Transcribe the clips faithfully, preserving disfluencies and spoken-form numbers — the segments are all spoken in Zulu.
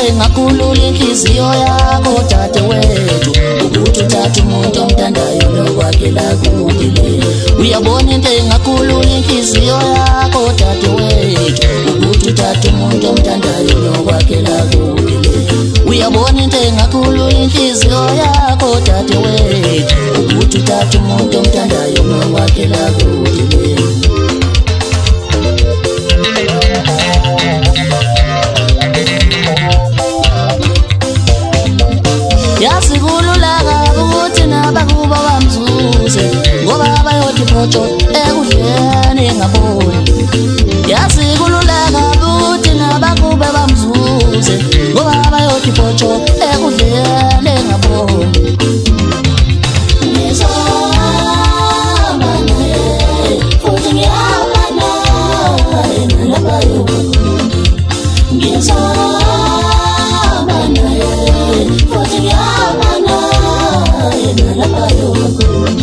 engakhulula inhliziyo yakho dadewethu ukuthi uthathe umuntu omthandayo lokwakhela kuphile. Uyabona into engakhulula inhliziyo yakho dadewethu ukuthi uthathe umuntu omthandayo lokwakhela kuphile. Uyabona into engakhulula inhliziyo yakho dadewethu ukuthi uthathe umuntu omthandayo lokwakhela kuphile. Yasikulula kabi ukuthi nabakuba bamzuze ngoba bayothi photsho ekudleni engaboni. Yasikulula kabi ukuthi nabakuba bamzuze ngoba bayothi photsho ekudleni engaboni. Ngizahamba naye futhi ngihamba naye nalapha yokukhona. Ngizahamba naye futhi ngihamba naye nalapha yokukhona.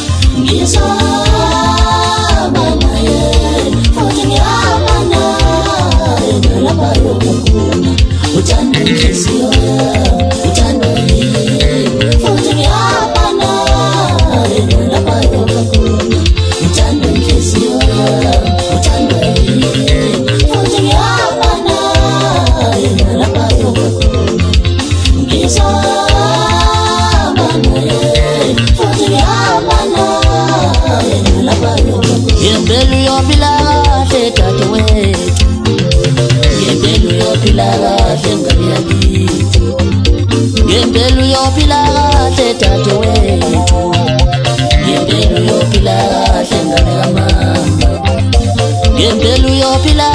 Ngizahamba naye futhi ngihamba naye nalapha yokukhona. Uthanda inhliziyo yami, uthanda yini futhi ngihamba naye nalapha yokukhona. Uthanda inhliziyo yami, uthanda yini futhi ngihamba naye nalapha yokukhona. Ngizahamba naye futhi ngihamba naye nalapha yokukhona. Ngempela uyophila kahle dadewethu, ngempela uyophila kahle ngane yakithi. Ngempela uyophila kahle dadewethu, ngempela uyophila kahle ngane kamama. Ngempela uyophila